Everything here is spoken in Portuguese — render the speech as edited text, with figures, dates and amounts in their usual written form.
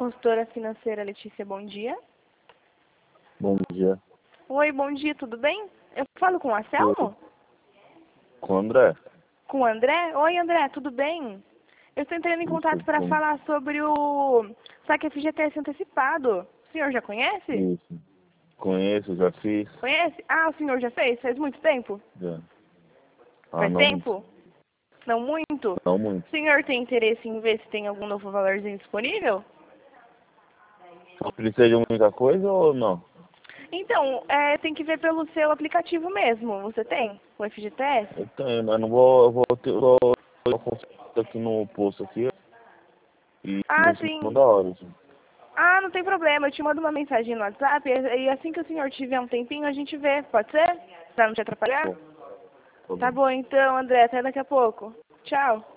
consultora financeira Letícia, bom dia. Bom dia. Oi, bom dia, tudo bem? Eu falo com o Anselmo? Com o André? Com o André? Oi, André, tudo bem? Eu estou entrando em contato para Bom. falar sobre o saque FGTS antecipado. O senhor já conhece? Isso. Conheço, já fiz. Conhece? Ah, o senhor já fez? Faz muito tempo? Já. Faz Não muito. tempo? Não muito? Não muito. O senhor tem interesse em ver se tem algum novo valorzinho disponível? Precisa de muita coisa ou não? Então, tem que ver pelo seu aplicativo mesmo. Você tem o FGTS? Eu tenho, mas não vou. Eu vou consultar aqui no posto aqui e Ah, em cima sim. da hora. Assim. Ah, não tem problema. Eu te mando uma mensagem no WhatsApp e assim que o senhor tiver um tempinho a gente vê. Pode ser? Pra não te atrapalhar? Bom, tá Tá bom. bom então, André. Até daqui a pouco. Tchau.